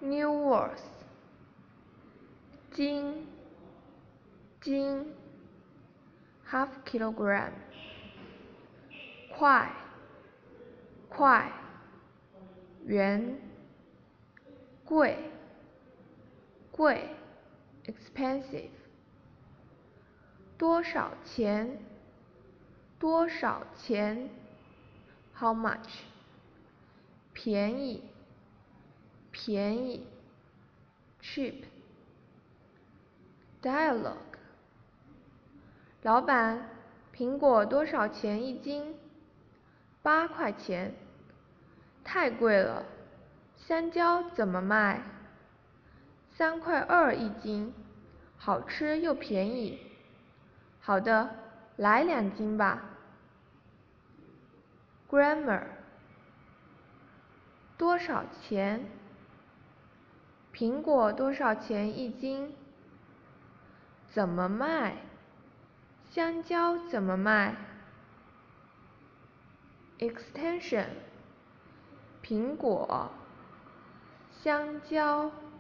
New words. 斤 half kilogram. 块元贵 expensive. 多少钱 how much. 便宜 cheap. Dialogue. 老板，苹果多少钱一斤？8块钱。太贵了，香蕉怎么卖？3块2一斤，好吃又便宜。好的，来2斤吧。Grammar. 多少钱？苹果多少钱一斤？怎么卖？香蕉怎么卖？ Extension. 苹果香蕉